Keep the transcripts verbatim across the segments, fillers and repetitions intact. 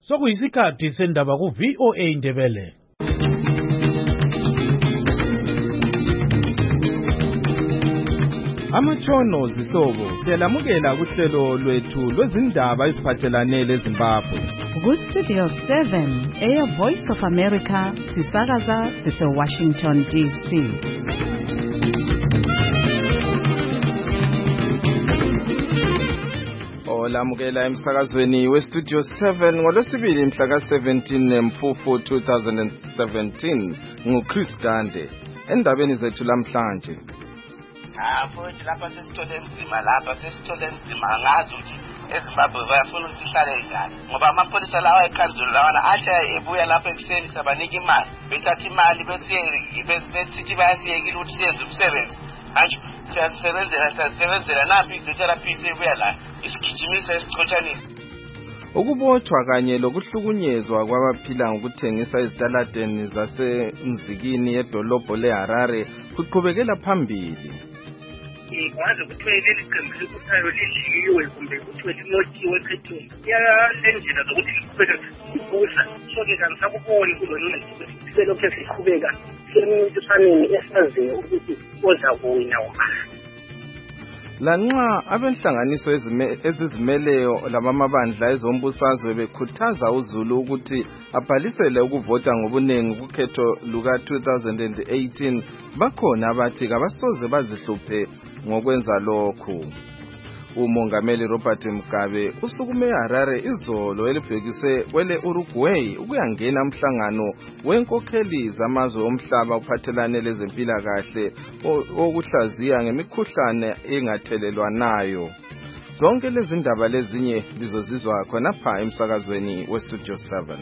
Sokuyisikhathi sendaba ku V O A Ndebele. Amatshono zihlobo siyalamukela kuhlelo lwethu lwezindaba eziphathelane leZimbabwe. Ku Studio seven, Air Voice of America, sisakaza sise Washington D C. Olamukela emsakazweni we Studio seven ngolwesibili mhla ka seventeen Mfumfu two thousand seventeen nguChris Gande. Endabeni zethu lamhlanje. Ah, futhi lapha sesithole enzima lapha sesithole enzima angazi ukuthi eZimbabwe bayafuna ukuthi sihlale njani ngoba amapolisa lawa eKhanzulu lawana athi ebuya lapha ekuseni sabanika imali bethatha imali bese besithi bayasiyekile ukuthi siyenze umsebenzi manje siyasebenzela siyasebenzela naphi izetherapy ebuya la isigijimisa esichothanisa. Ukubotshwa kanye lokuhlukunyezwa kwabaphila ngokuthengisa ezitaladeni zasemzikini edolobho leHarare kuqhubekela phambili. Ikwazi ukuthi leli qembu likuthayo lidliwe kumbe ukuthi linotshiwe ekhethweni yalendlela zokuthi liqhubeke ukuza so-ke kanisakuboni kulona ukuthi selokhu siqhubeka semncintiswaneni esaziyo ukuthi oza kuwina ubani. Lanxa abenhlanganiso ezizimeleyo labamabandla ezombusazwe bekhuthaza uZulu ukuthi abhalisele ukuvota ngobuningi kukhetho luka two thousand eighteen, bakhona abathi kabasoze bazihluphe ngokwenza lokhu. Umongameli Robert Mugabe usukume eHarare izolo elibhekise kwele Uruguay ukuyangena umhlangano wenkokheli zamazwe omhlaba uphathelane lezempilakahle okuhlaziya ngemikhuhlane engathelelwanayo. Zonke lezi ndaba lezinye lizozizwa khona pha emsakazweni we Studio seven.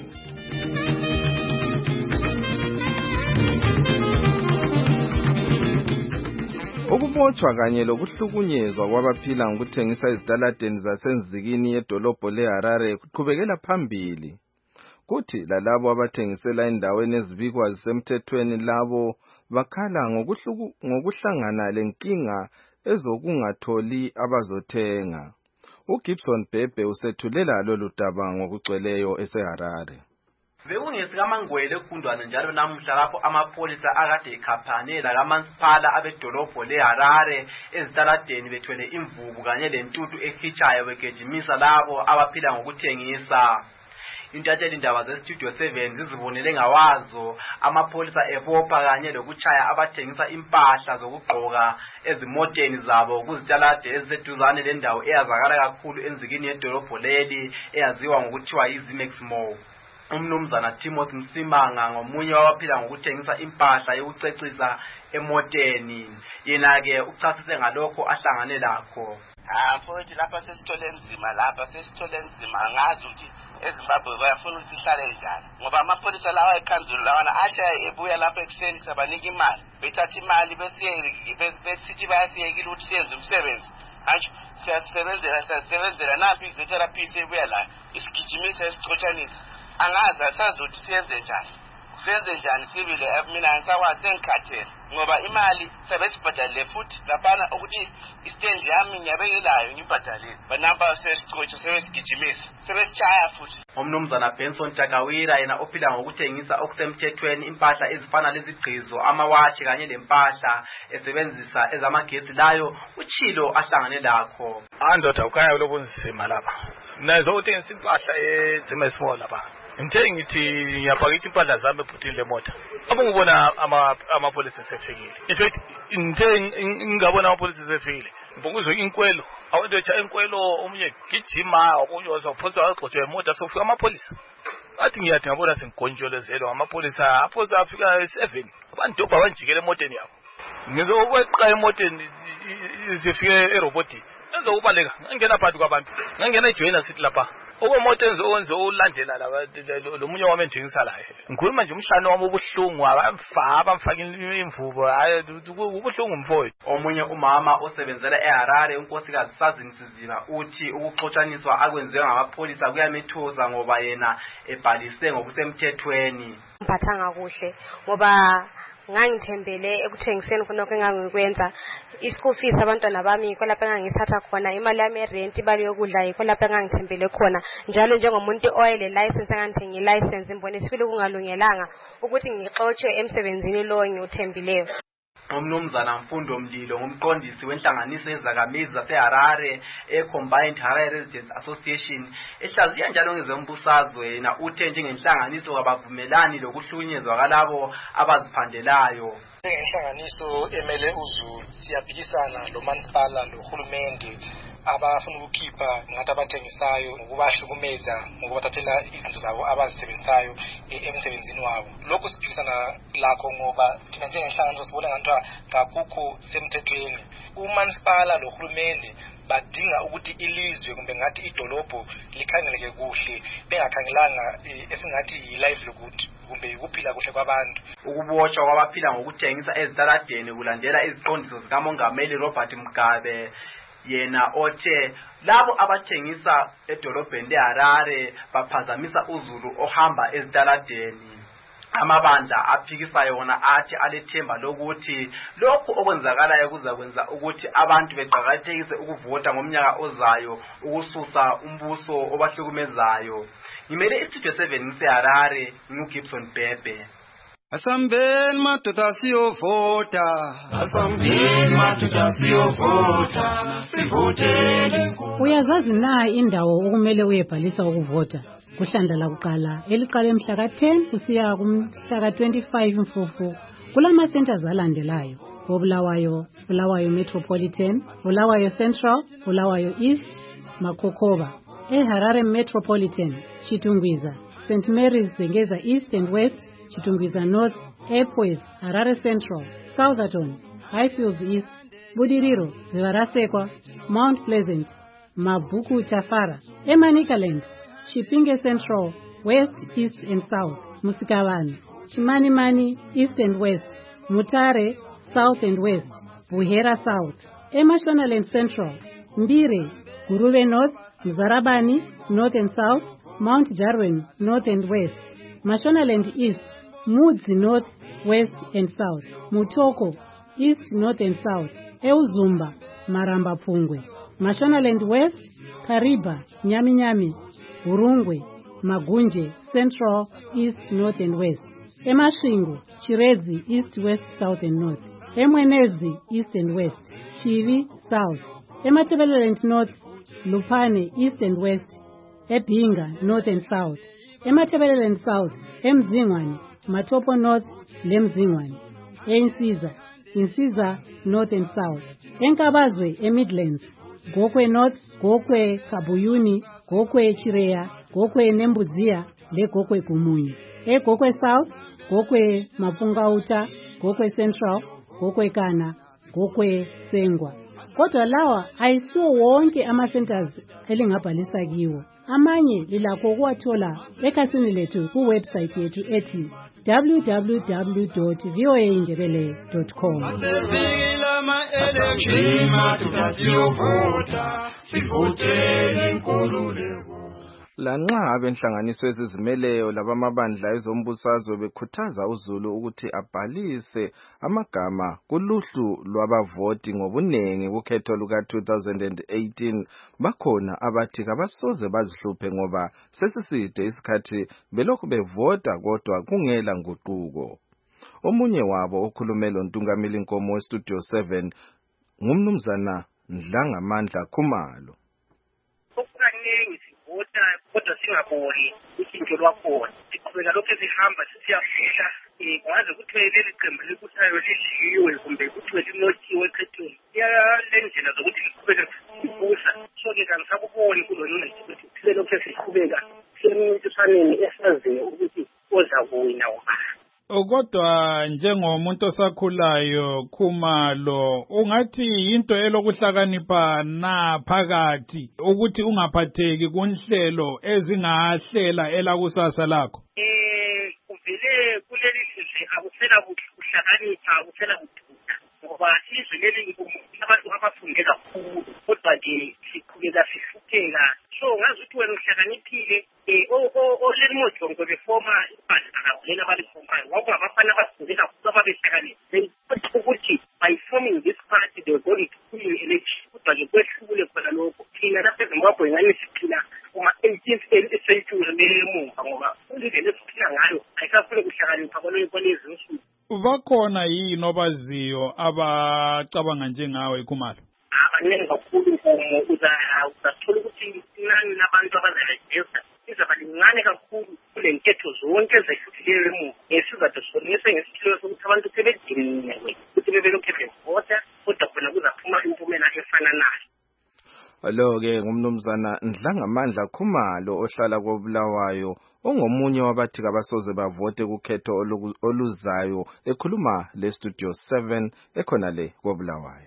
Ukubotshwa kanye lokuhlukunyezwa kwabaphila ngokuthengisa ezitaladeni zasenzikini yedolobho leHarare kuqhubekela phambili. Kuthi lalabo abathengisela endaweni ezibikwa zisemthethweni labo bakhala ngokuhlangana lenkinga ezokungatholi abazothenga. uGibson Bhebhe usethulela lolu daba ngokugcweleyo eseHarare. BekungesikamaNgwele ekufundwana njalo namuhla lapho amapolisa akade ekhaphanela kamasipala abedolobho leHarare ezitaladeni bethwele imvubu kanye lentuthu ekhitshayo begejimisa labo abaphila ngokuthengisa. Intatheli indaba zeStudio seven zizibonele ngawazo amapolisa ebopha kanye lokuchaya abathengisa impahla zokugqoka ezimoteni zabo kuzitalade eziseduzane lendawo eyazakala kakhulu enzikini yedolobho leli eyaziwa ngokuthiwa yiZimex Mall. Umnumzana Timothy Msimanga ngomunye wabaphila ngokuthengisa impahla yokucecisa emoteni. Yena ke uchasise ngalokho ahlangane lakho. Ah, futhi lapha sesithole enzima lapha sesithole enzima angazi ukuthi eZimbabwe bayafuna ukuthi sihlale njani ngoba amapolisa lawa eKhanzulu lawana athi ebuya lapha ekuseni sabanika imali bethatha imali bese besithi bayasiyekile ukuthi siyenze umsebenzi manje siyasebenzela siyasebenzela naphi izetherapy ebuya la isigijimisa esichothanisa. Angazi asazothi siyenze njani siyenze njani sibile mina angisakwazi sengikhathele ngoba imali sebesibhadalile futhi laphana ukuthi istand yami ngiyabekelayo ngibhadalile banamba sesicotsha sebesigijimisa sebesichaya futhi. Umnumzana Benson Takawira yena ophila ngokuthengisa okusemthethweni impahla ezifana lezigqizo amawashi kanye lempahla esebenzisa ezamagesi layo uchilo ahlangane lakho. Andoda ukhanya lobunzima lapha nazo uthengisa impahla eZimex Mall lapha. Ngithe ngithi ngiyapakisha impahla zami ephutini lemota. Abungibona ama amapolisi sefikile. In fact ngithe ngingabona amapolisi sefikile. Mbonguzwe inkwelo. Awento echa inkwelo omunye gijima okunyoza uphozwa axotshe imoto sofika amapolisi. Athi ngiyathi ngabona sengigonjolezelo amapolisa aphoza afika seven. Abantu babanjikele emoteni yabo. Ngizokweqa emoteni sifike eroboti. Ezokubaleka ngangena phakathi kwabantu. Ngangena ejoyina sithi lapha. Okomoto enze ulandela la lomunye wami enjengisa la. Ngikhuluma nje umhlane wami obuhlungu abamfa abamfaka imvubo hayi ubuhlungu mfowethu. Omunye umama osebenzela eHarare unkosikazi Sazinsiziba uthi ukuxotshaniswa akwenziwe ngamapolisa kuyamethuza ngoba yena ebhalise ngokusemthethweni. Mphathanga kuhle ngoba ngangithembele ekuthengiseni khona engangikwenza i-school fees abantwana bami yikho lapho engangithatha khona imali yami yerent imali yokudla yikho lapho engangithembele khona njalo njengomuntu oyile license engangithenga i-license imbone sifile kungalungelanga ukuthi ngixoshwe emsebenzini lo ngiuthembileyo. Umnumzana Mfundo Mlilo ngumqondisi wenhlanganiso yezakhamizi zaseHarare eCombined Harare Residents Association ehlaziya njalo ngezombusazwe na uthe njengenhlanganiso abavumelani lokuhlunyezwa kalabo abaziphandelayo. Inhlanganiso emele uZulu siyaphikisana lo masipala lo hulumende abafuna ukukhipha ngathi abathengisayo ngokubahlukumeza ngokubathathela izinto zabo abazisebenzayo emsebenzini wabo. Lokho siphikisana lakho ngoba thina njengenhlanganiso sibona ngathi akukho semthethweni. Umansipala lo hulumende badinga ukuthi ilizwe kumbe ngathi idolobho likhangeleke kuhle bengakhangelanga esingathi yi-livelihood kumbe ukuphila kuhle kwabantu. Ukubotshwa kwabaphila ngokuthengisa ezitaladeni kulandela iziqondiso zikamongameli Robert Mugabe yena othe labo abathengisa edolobheni leHarare baphazamisa uZulu ohamba ezitaladeni. Amabandla aphikisa yona athi alethemba lokuthi lokho okwenzakalayo kuzakwenza ukuthi abantu beqhakathekise ukuvota ngomnyaka ozayo ukususa umbuso obahlukumezayo. Ngimele istudio seven ngiseHarare nguGibson Bebe. Asambeni madoda siyovota, asambeni madoda siyovota, sivoteni. Uyazazi na indawo okumele uyebhalisa ukuvota? Kuhlandla lakuqala eliqala emhla ka ten kusiya kumhla ka twenty-five Mfufu kulama centers alandelayo: Bulawayo, Bulawayo Metropolitan, Bulawayo Central, Bulawayo East, Makokoba. eHarare Metropolitan, Chitungwiza, Saint Mary's Zengeza East and West, Chitungwiza North, Airport, Harare Central, Southerton, Highfields East, Budiriro, Zivarasekwa, Mount Pleasant, Mabuku Chafara, Emanikaland, Chipinge Central, West, East and South, Musikavani, Chimanimani, East and West, Mutare, South and West, Buhera South, Emashonaland Central, Mbire, Guruwe North, Mzarabani, North and South, Mount Jarwin, North and West, Mashonaland East, Mudzi North, West and South, Mutoko, East, North and South, Euzumba, Maramba Pungwe, Mashonaland West, Kariba, Nyami Nyami, Urungwe, Magunje, Central, East, North and West, Emashingu, Chirezi, East, West, South and North, Emwenezi, East and West, Chivi, South, Ematebeleland North, Lupane, East and West, Ebinga, North and South, Ematebeleland South, Emzingwani, Matopo North, Lemzingwani, Ensiza, Insiza, North and South, Enkabazwe, Emidlands, Gokwe North, Gokwe Kabuyuni, Gokwe Chirea, Gokwe Nembuzia, Le Gokwe Kumunyi, E Gokwe South, Gokwe Mapungauta, Gokwe Central, Gokwe Kana, Gokwe Sengwa. Kodwa lawa ayisiwo wonke ama-centers elingabhalisa kiwo. Amanye lilakho ukuwathola ekhasini lethu kuwebsite yethu ethi w w w dot v o a indebele dot com. Lanxa abenhlanganiso ezizimeleyo labamabandla ezombusazwe bekhuthaza uZulu ukuthi abhalise amagama kuluhlu lwabavoti ngobunengi kukhetho luka two thousand eighteen, bakhona abathi kabasoze bazihluphe ngoba sesiside isikhathi belokhu bevota kodwa kungela nguquko. Omunye wabo okhulumela uNtungameli Nkomo weStudio seven ngumnumzana Ndlangamandla Khumalo. Kodwa singaboni ushintsho lwakhona siqhubeka lokho esihamba sisiyafihla um kungaze kuthiwe leli qembu likuthayo lidliwe kumbe kuthiwe linotshiwe ekhethweni le ndlela zokuthi liqhubeke kubusa. So-ke kangisakuboni kulona ukuthi sibe lokhu siqhubeka sisemncintiswaneni esaziyo ukuthi ozakuwina ubani. Kodwa njengomuntu osakhulayo Khumalo, ungathi into elokuhlakanipha na phakathi ukuthi ungaphatheki kunhlelo ezingahlela elakusasa lakho? Eh uvele kuleli sizwe akusela kuhlakanipha akusela kuthutha ngoba sizwe leli abantu abafunde kakhulu kodwa ke siqhubeka sihlupheka. So ngazi ukuthi wena uhlakaniphile eh o o o le mojongo befoma ibandla lena abalifomayo kwakungabafana abasifundela kakhulu ababehlakaniphe ukuthi by forming this party they were going to win election kodwa-ke kwehlukule khona lokho thina lapha ezimbabwe ngani siphila kuma-eighteenth century lemumva ngoba indlela esiphila ngayo ayisafune kuhlakanipha kwalezi nsuku. Bakhona yini obaziyo abacabanga njengawe Khumalo? Abaningi kakhulu ngomo uzathola ukuthi inani labantu abazarejista izaba lincane kakhulu kule nketho zonke ezehlukileyo emuva. Ngesizathu sonise ngesithelo sokuthi abantu sebediniwe ukuthi bebelokhu bevota kodwa khona kuzaphuma impumela efananayo. Lo-ke ngumnumzana Ndlangamandla Khumalo ohlala koBulawayo ongomunye wabathi kabasoze bavote kukhetho oluzayo ekhuluma le Studio seven ekhona le koBulawayo.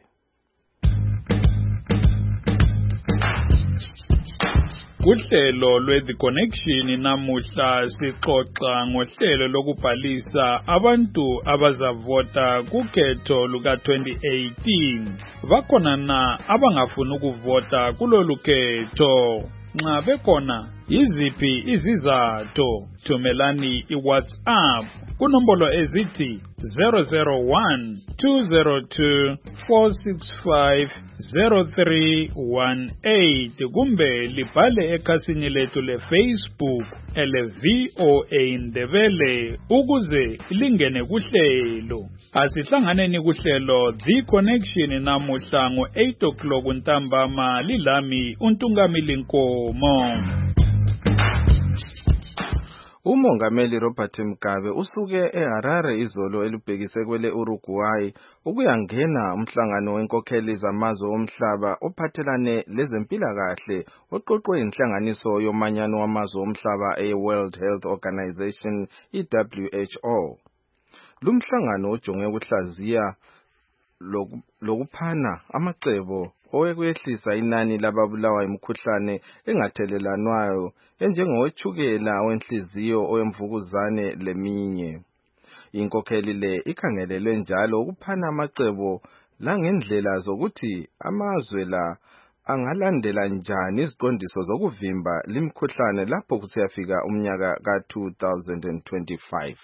Uhlelo lwe-The Connection namuhla sixoxa ngohlelo lokubhalisa abantu abazavota kukhetho luka twenty eighteen. Bakhona na abangafuni ukuvota kulolu khetho? Nxa bekhona yiziphi izizathu? Thumelani iWhatsApp kunombolo ezithi zero zero one two zero two four six five zero three one eight kumbe libhale ekhasini lethu leFacebook ele V O A Ndebele ukuze lingene kuhlelo. Asihlanganeni kuhlelo The Connection namuhla ngo eight o'clock ntambama lilami uNtungamili Nkomo. Umongameli Robert Mugabe usuke eHarare izolo elubhekise kwele Uruguay ukuyangena umhlangano wenkokheli zamazwe omhlaba ophathelane lezempilakahle oqoqwe inhlanganiso yomanyano wamazwe omhlaba e-World Health Organization i W H O. Lumhlangano ujonge ukuhlaziya lokuphana amacebo owekwehlisa inani lababulawa imikhuhlane engathelelanwayo enjengowetshukela wenhliziyo owemvukuzane leminye. Inkokheli le ikhangelelwe njalo ukuphana amacebo langendlela zokuthi amazwe la angalandela njani iziqondiso zokuvimba limkhuhlane lapho kusiyafika umnyaka ka two thousand twenty-five.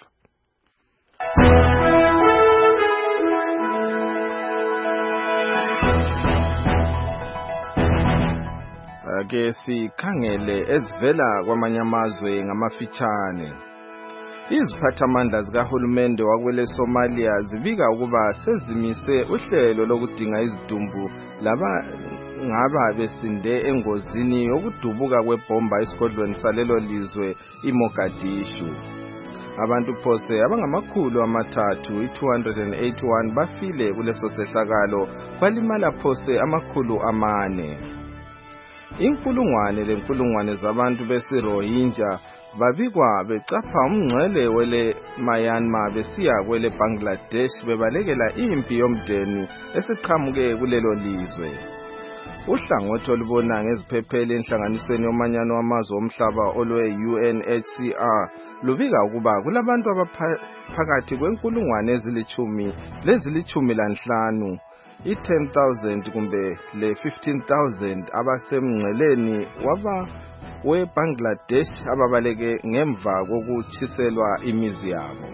Ake sikhangele ezivela kwamanye amazwe ngamafitshane. Iziphathamandla zikahulumende wakwele Somalia zibika ukuba sezimise uhlelo lokudinga izidumbu laba ngaba besinde engozini yokudubuka kwebomba esigodlweni salelo lizwe iMogadishu. Abantu phose abangamakhulu amathathu two hundred eighty-one bafile kuleso sehlakalo kwalimala phose amakhulu amane. Inkulungwane lenkulungwane zabantu besiRohingya babikwa becapha umngcele wele Myanmar besiya kwele Bangladesh bebalekela impi yomdeni esiqhamuke kulelo lizwe. Uhlangothi olubona ngeziphepheli enhlanganisweni yomanyano wamazwe omhlaba olwe U N H C R lubika ukuba kulabantu abaphakathi kwenkulungwane ezilithumi lezilithumi lanhlanu i-ten thousand kumbe le fifteen thousand abasemngceleni waba weBangladesh ababaleke ngemva kokutshiselwa imizi yabo.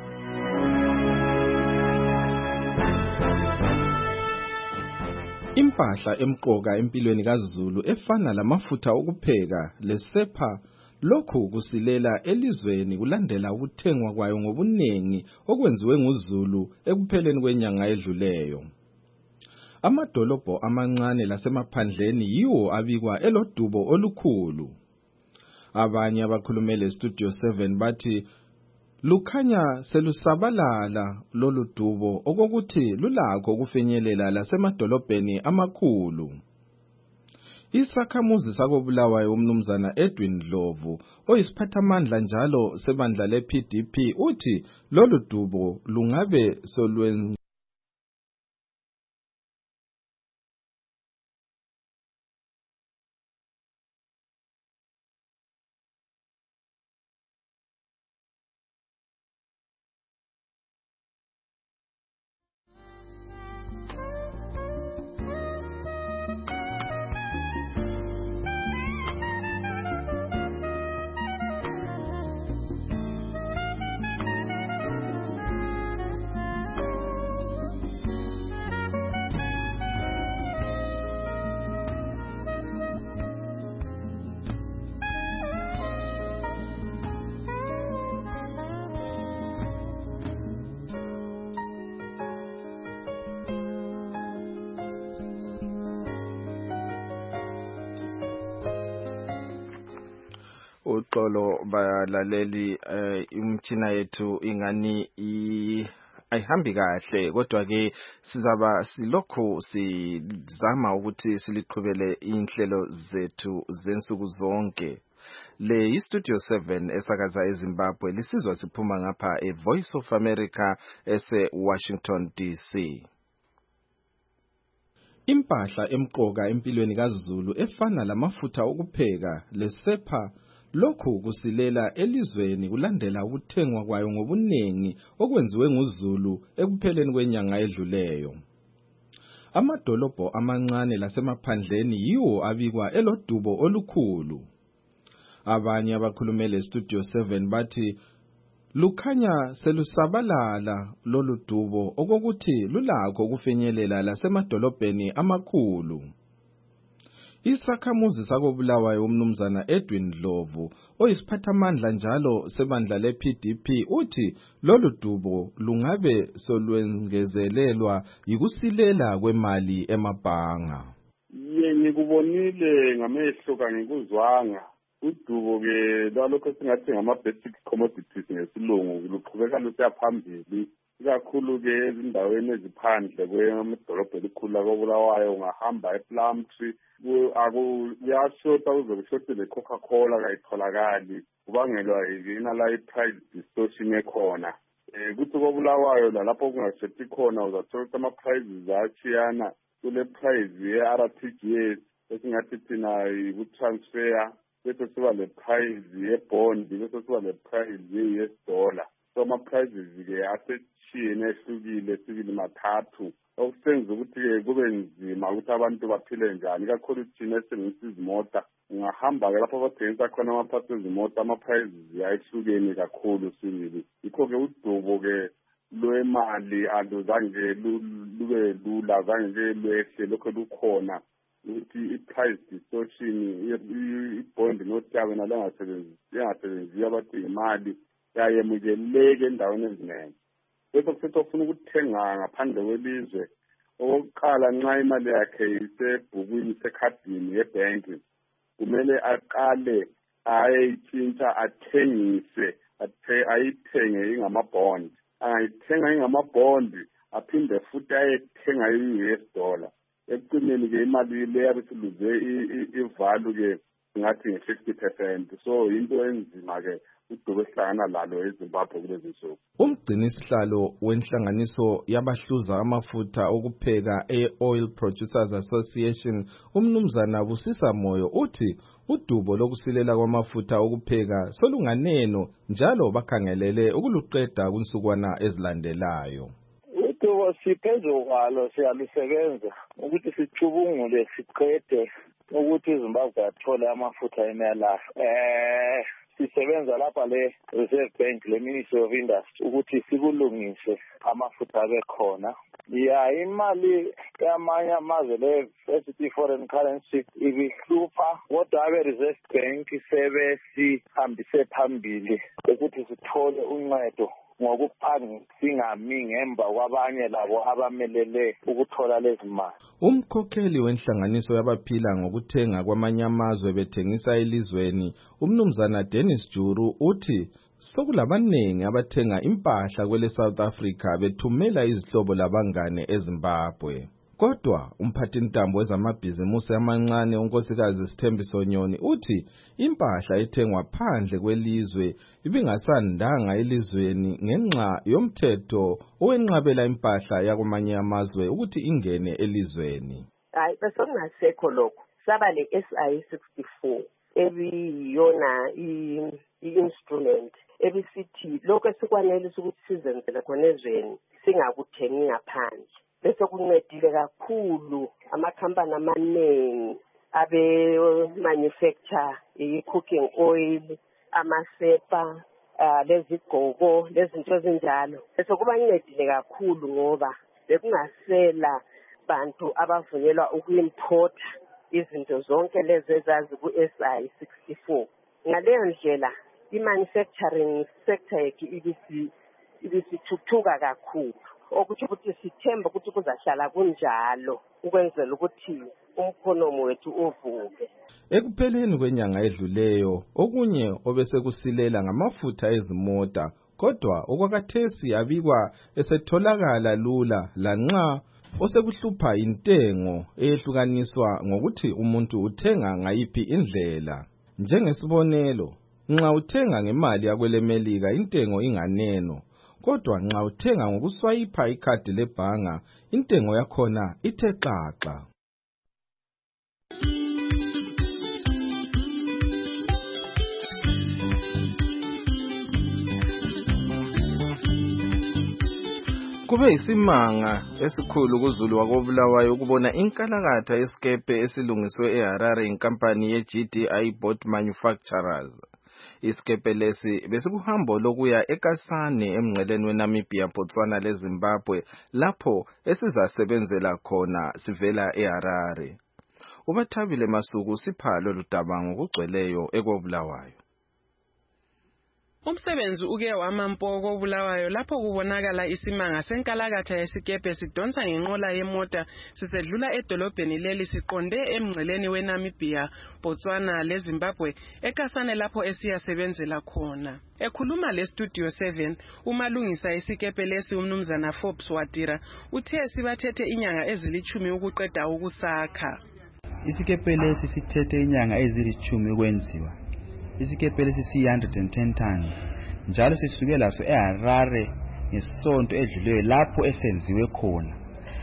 Impahla emqoka empilweni kaZulu efana lamafutha okupheka lesepha lokhu kusilela elizweni kulandela ukuthengwa kwayo ngobuningi okwenziwe nguZulu ekupheleni kwenyanga edluleyo. Amadolobho amancane lasemaphandleni yiwo abikwa elodubo olukhulu. Abanye abakhulumele Studio seven bathi lukhanya selusabalala lolu dubo okokuthi lulakho ukufinyelela lasemadolobheni amakhulu. Isakhamuzi sakoBulawayo umnumzana Edwin Dlovu oyisiphathamandla njalo sebandla le-P D P uthi lolu dubo lungabe solwen uxolo balaleli imthina yethu ingani i ayihambi kahle kodwa ke sizaba silokho sizama ukuthi siliqhubele inhlelo zethu zensuku zonke. Le iStudio seven esakaza eZimbabwe lisizwa siphuma ngapha eVoice of America ese Washington D C. Impahla emqoka empilweni kaZulu efana lamafutha okupheka lesepha lokhu kusilela elizweni kulandela ukuthengwa kwayo ngobuningi okwenziwe nguZulu ekupheleni kwenyanga edluleyo. Amadolobho amancane lasemaphandleni yiwo abikwa elodubo olukhulu. Abanye abakhulumele eStudio seven bathi lukhanya selusabalala lolu dubo okokuthi lulakho ukufinyelela lasemadolobheni amakhulu. Isakhamuzi sakobulawayo umnumzana Edwin Dlovu oyisiphathamandla njalo sebandla leP D P uthi lolu dubo lungabe solwengezelelwa yikusilela kwemali emabhanga. Ye ngikubonile ngamehlo kangikuzwanga. Udubo ke lalokho singathi ngama basic commodities ngesilungu luqhubeka lusiya phambili ikakhulu ke ezindaweni eziphandle kwemadolobha elikhulu lakobulawayo ungahamba ePlumtree akuyashota uzokushota le Coca-Cola kayitholakali kubangelwa yina la i-price distortion ekhona. Eh kuthi kobulawayo lapho kungashoti khona uzathola ama prices achiyana kule price ye-R T G S esingathi thina i-transfer bese siba le price ye-bond bese siba le price ye-U S dollar. So ama prices ke asechiyene ehlukile sibili mathathu okusenza ukuthi ke kube nzima ukuthi abantu baphile njani kakhulu thina esingisi izimota ungahamba ke lapho bathengisa khona ama-parts ezimota ama prices yayihlukene kakhulu sibili yikho ke udubo ke lwemali aluzange lube lula zange lwehle lokho lukhona ukuthi i-price distortion i-bond notabe nalangasebenzi yangasebenzi abathi imali yayemukeleke endaweni eziningi bese kusethi ofuna ukuthenga ngaphandle kwelizwe okokuqala nxa imali yakhe isebhukwini sekhadini yebhenki kumele aqale ayitshintsha athengise ayithenge ingama-bond angayithenga ingama-bond aphinde futhi ayethenga i-U S dollar ekucineni ke imali le yabe siluze ivalue ke ngathi nge-fifty percent so into enzima ke udubo esihlangana lalo eZimbabwe kulezi nsuku. Umgcinisihlalo wenhlanganiso yabahluza amafutha okupheka e-Oil Producers Association umnumzana Busisa Moyo uthi udubo lokusilela kwamafutha okupheka solunganeno njalo bakhangelele ukuluqeda kunsukwana ezilandelayo. Udubo siphezu kwalo siyalusebenza ukuthi sicubungule siqede ukuthi iZimbabwe athole amafutha emela eh sisebenza lapha le Reserve Bank le Ministry of Industry ukuthi sikulungise amafutha abe khona ya imali yamanye amazwe le esithi foreign currency ibihlupha kodwa abe Reserve Bank sebe sihambise phambili ukuthi sithole uncedo ngokuphanga singami ngemva kwabanye labo abamelele ukuthola lezi mali. Umkhokheli wenhlanganiso yabaphila ngokuthenga kwamanye amazwe bethengisa elizweni umnumzana Dennis Juru uthi sokulabanengi abathenga impahla kwele South Africa bethumela izihlobo labangane eZimbabwe. Kodwa umphathintambo wezamabhizimusi amancane unkosikazi Sithembiso Nyoni uthi impahla ethengwa phandle kwelizwe ibingasandanga elizweni ngenxa yomthetho owenqabela impahla yakwamanye amazwe ukuthi ingene elizweni. Hayi bese kungasekho lokho saba le S I sixty-four ebiyona i-instrument ebisithi lokho esikwanelisa ukuthi sizenzele khona ezweni singakuthengi ngaphandle. Bese kuncedile kakhulu amakhampani amaningi abe manufacture i-cooking oil amasepa lezigqoko lezinto ezinjalo. Bese kuba ncedile kakhulu ngoba bekungasela bantu abavunyelwa uku-importa izinto zonke lezi ezazi ku-S I sixty-four. Ngaleyo ndlela i-manufacturing sector yethu ibisithuthuka kakhulu. Ukuthi ukuthi sithemba ukuthi kuzahlala kunjalo ukwenzela ukuthi umkhonomo wethu uvuke. Ekupheleni kwenyanga edluleyo okunye obesekusilela ngamafutha ezimota, kodwa okwakathesi abikwa esetholakala lula lanxa osekuhlupha intengo eyehlukaniswa ngokuthi umuntu uthenga ngayiphi indlela. Njengesibonelo, nxa uthenga ngemali yakwelemelika intengo inganeno, kodwa nxa uthenga ngokuswayipha ikhadi lebhanga intengo yakhona ithe xaxa. Kube isimanga esikhulu kuZulu wakobulawayo ukubona inkalakatha yesikepe esilungiswe eHarare inkampani ye-G D I Boat Manufacturers. Isikepe lesi besikuhambo lokuya eKasane emngceleni weNamibia, Botswana leZimbabwe lapho esizasebenzela khona sivela eHarare. Ubathabile Masuku siphalo ludaba ngokugcweleyo ekobulawayo. Umsebenzi uke wamampo kobulawayo lapho kubonakala isimanga senkalakatha yesikepe sidonsa ngenqola yemota sisedlula edolobheni leli siqonde emngceleni weNamibia, Botswana leZimbabwe eKasane lapho esiyasebenzela khona. Ekhuluma leStudio seven, umalungisa isikepe lesi umnumzana Forbes Watira uthe sibathethe inyanga ezilithumi ukuqeda ukusakha. Isikepe lesi sithethe inyanga ezilithumi ukwenziwa. Isikepe lesi siyi one hundred ten tons njalo sisuke laso eHarare ngesonto edluleyo lapho esenziwe khona.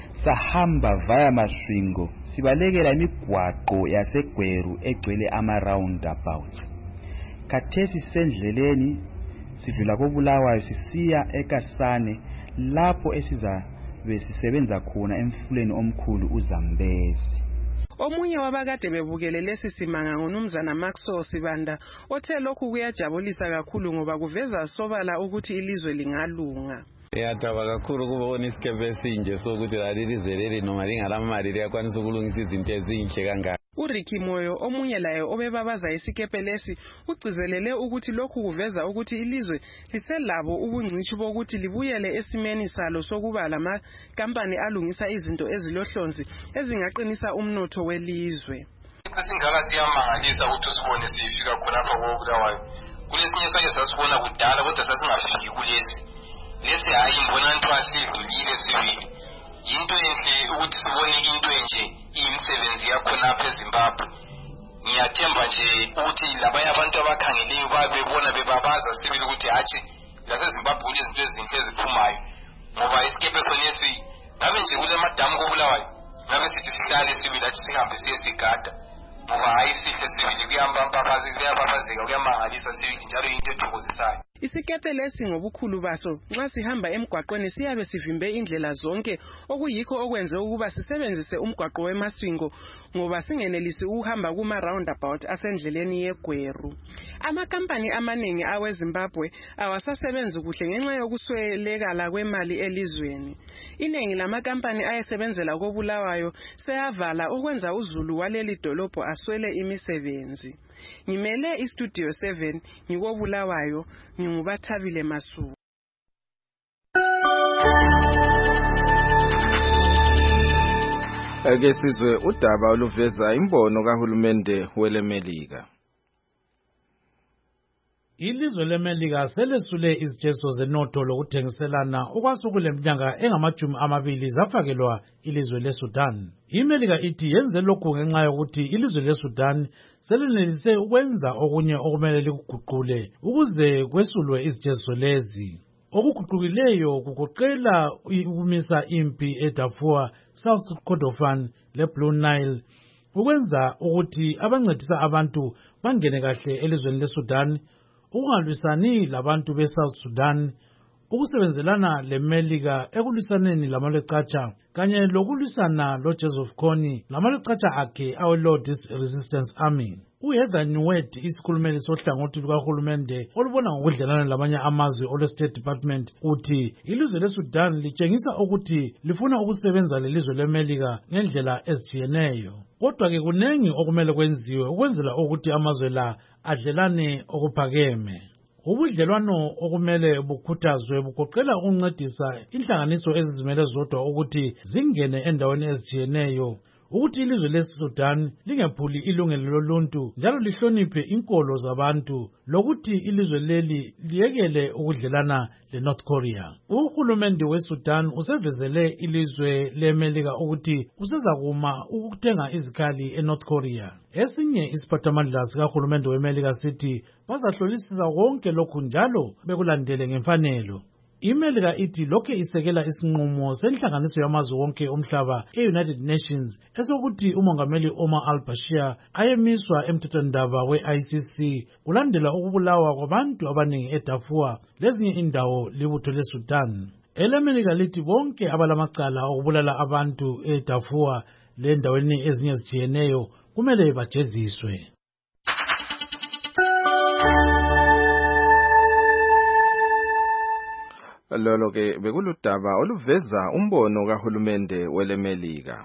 Sahamba via Mashwingo sibalekela imigwaqo yaseGweru egcwele ama roundabout. Khathesi sendleleni sidlula kobulawayo sisiya eKasane lapho esizabe sisebenza khona emfuleni omkhulu uZambezi. Omunye wabakade bebukele lesi simanga ngunumzana Maxwell Sibanda othe lokhu kuyajabulisa kakhulu ngoba kuveza sobala ukuthi ilizwe lingalunga. Eyadaba kakhulu kubona isikepe esinje sokuthi lalilizwe leli noma lingalamali liyakwanisa ukulungisa izinto ezinhle kangaka. uRicky Moyo omunye laye obebabaza isikepe lesi ugcizelele ukuthi lokhu kuveza ukuthi ilizwe liselabo ubungcitshi bokuthi libuyele esimeni salo sokuba lamakampani alungisa izinto ezilohlonzi ezingaqinisa umnotho welizwe. Singaka siyamangalisa ukuthi sibone sifika khonapha kobulawayo. Kulesinye sake sasibona kudala kodwa sasingafiki kulesi. Lesi hayi ngibona into asidlulile sibili. Into enhle ukuthi sibone into enje imisebenzi yakhonapha eZimbabwe. Ngiyathemba nje ukuthi labanye abantu abakhangeleyo babebona bebabaza sibili ukuthi hathi laseZimbabwe kunezinto ezinhle eziphumayo. Ngoba isikepe sonesi ngabe nje kule madamu kobulawayo ngabe sithi sihlale sibili athi sihambe siye sigada. Ngoba hayi sihle sibili kuyamba mpapazi kuyababazeka kuyamangalisa sibili njalo into ethokozisayo. Isikepe lesi ngobukhulu baso nxa sihamba emgwaqweni siyabe sivimbe indlela zonke okuyikho okwenze ukuba sisebenzise umgwaqo weMaswingo ngoba singenelisi ukuhamba kuma roundabout asendleleni yeGweru. Amakampani amaningi aweZimbabwe awasasebenzi kuhle ngenxa yokuswelekala kwemali elizweni. Inengi lamakampani ayesebenzela kobulawayo seyavala okwenza uZulu waleli dolobho aswele imisebenzi. Ngimele iStudio seven ngikobulawayo ngingubathabile Masuku. Ake sizwe udaba oluveza imbono kahulumende welemelika. Ilizwe leMelika selesule izijezo zenotho lokuthengiselana okwasukule minyaka engamajumi amabili zafakelwa ilizwe leSudan. IMelika ithi yenze lokhu ngenxa yokuthi ilizwe leSudan selenelise ukwenza okunye okumele likuguqule ukuze kwesulwe izijezo lezi. Okuguqukileyo kugoqela ukumisa impi eDarfur, South Kordofan leBlue Nile, ukwenza ukuthi abancedisa abantu bangene kahle elizweni leSudan, ukungalwisani labantu beSouth Sudan, ukusebenzelana leMelika ekulwisaneni lamalecatsha kanye lokulwisana loJoseph Kony lamalecatsha akhe awe-Lord Resistance Army. uHeather Nauert, isikhulumeli sohlangothi lukahulumende olubona ngokudlelana labanye amazwe olwe-State Department, uthi ilizwe leSudan litshengisa ukuthi lifuna ukusebenza lelizwe leMelika ngendlela ezitshiyeneyo. Kodwa-ke kunengi okumele kwenziwe ukwenzela ukuthi amazwe la adlelane okuphakeme. Ubudlelwano okumele bukhuthazwe bugoqela ukuncedisa inhlanganiso ezizimele zodwa ukuthi zingene endaweni ezitshiyeneyo, ukuthi ilizwe leSudan lingephuli ilungelo loluntu njalo lihloniphe inkolo zabantu lokuthi ilizwe leli liyekele ukudlelana leNorth Korea. Uhulumende weSudan usevezele ilizwe leMelika ukuthi usezakuma ukuthenga izikhali eNorth Korea. Esinye isiphathamandla sikahulumende weMelika sithi bazahlolisisa konke lokhu njalo bekulandele ngemfanelo. IMelika ithi lokho isekela isinqumo senhlanganiso yamazwe wonke omhlaba e-United Nations esokuthi umongameli Omar al-Bashir ayemiswa emthethwandaba we-I C C kulandela ukubulawa kwabantu abaningi eDarfur lezinye indawo libutho leSudan. EleMelika lithi bonke abalamacala okubulala abantu eDarfur lendaweni ezinye ezijiyeneyo kumele bajeziswe. Lolo ke bekuludaba oluveza umbono kahulumende weleMelika.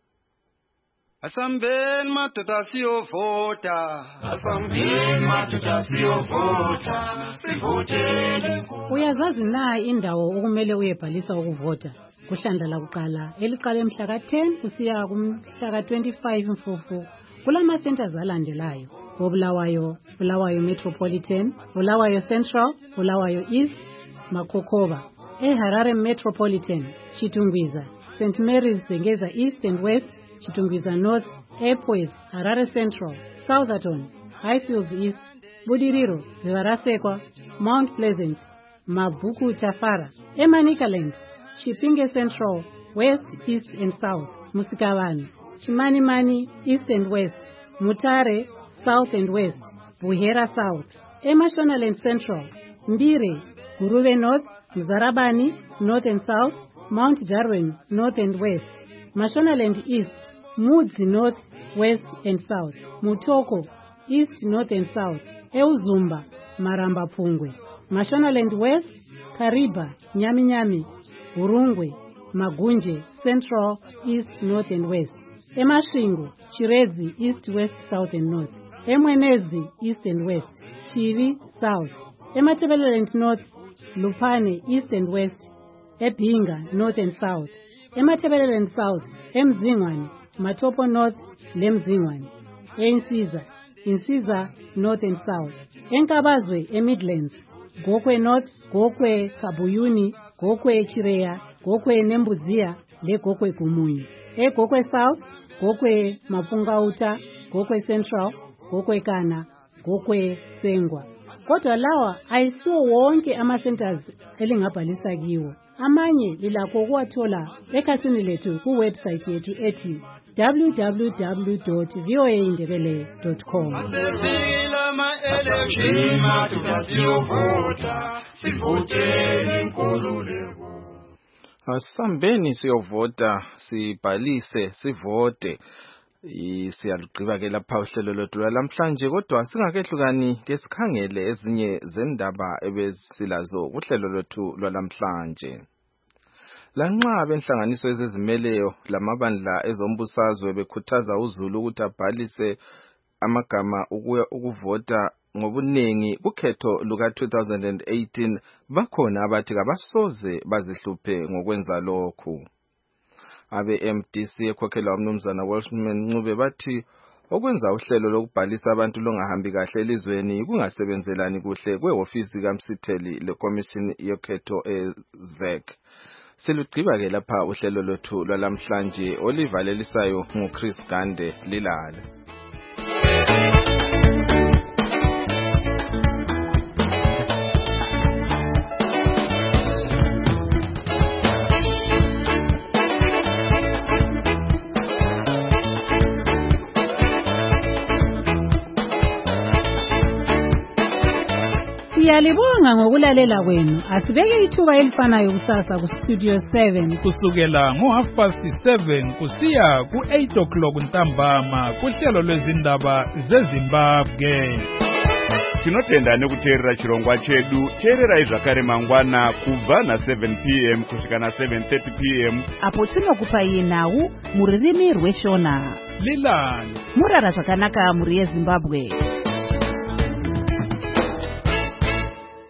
Asambeni madoda siyovota, asambeni madoda siyovota, sivotele. Uyazazi na indawo okumele uyebhalisa ukuvota? Kuhlandla kuqala eliqala emhla ka ten kusiya kumhla ka twenty-five Mfumfu kulama centers alandelayo: Bulawayo, Bulawayo Metropolitan, Bulawayo Central, Bulawayo East, Makokoba, eHarare Metropolitan, Chitungwiza, Saint Mary's Zengeza East and West, Chitungwiza North, Airport, Harare Central, Southerton, Highfields East, Budiriro, Zivarasekwa, Mount Pleasant, Mabuku Tafara, Emanikaland, Chipinge Central, West, East and South, Musikawani, Chimanimani, East and West, Mutare, South and West, Buhera South, Emashonaland Central, Mbire, Guruve North, Mzarabani, North and South, Mount Jarwin, North and West, Mashonaland East, Mudzi North, West and South, Mutoko, East, North and South, Euzumba, Maramba Pungwe, Mashonaland West, Kariba, Nyami Nyami, Urungwe, Magunje, Central, East, North and West, Emashingo, Chirezi, East, West, South and North, Emwenezi, East and West, Chivi, South, Ematebeleland North, Lupane, East and West, Ebinga, North and South, Ematebeleland South, Emzingwane, Matopo North, Lemzingwane, Ensiza, Insiza, North and South, Enkabazwe, Emidlands, Gokwe North, Gokwe Kabuyuni, Gokwe Chirea, Gokwe Nembuzia, Le Gokwe Kumunyi, E Gokwe South, Gokwe Mapungauta, Gokwe Central, Gokwe Kana, Gokwe Sengwa. Kodwa lawa ayisiwo wonke ama-centers elingabhalisa kiwo. Amanye lilakho ukuwathola ekhasini lethu kuwebsite yethu ethi w w w dot v o a indebele dot com. Asambeni siyovota, sibhalise, sivote. Siyalugqiba ke lapha uhlelo lwethu lamhlanje, kodwa singakehlukani ke sikhangele ezinye zendaba ebesilazo kuhlelo lwethu lwalamhlanje. Lanxa benhlanganiso ezizimeleyo lamabandla ezombusazwe bekhuthaza uZulu ukuthi abhalise amagama ukuvota ngobuningi kukhetho luka two thousand eighteen, bakhona abathi kabasoze bazihluphe ngokwenza lokhu. Abe-M D C ekhokhelwa umnumzana Welshman Ncube bathi okwenza uhlelo lokubhalisa abantu longahambi kahle elizweni kungasebenzelani kuhle kwehofisi kaMsitheli leCommission yokhetho eZ E C. Silugqiba ke lapha uhlelo lwethu lwalamhlanje olivalelisayo nguChris Gande Lilale. Siyalibonga ngokulalela kwenu. Asibeke ithuba elifanayo kusasa ku Studio seven kusukela ngo half past seven kusiya ku eight o'clock ntambama kuhlelo lwezindaba zeZimbabwe. Tinotenda nekuteerera chirongwa chedu. Teererai zvakare mangwana kubva na seven p m kusvika na seven thirty p m apo tinokupai nhau muririmi rweshona. Lilani murara zvakanaka muri yeZimbabwe.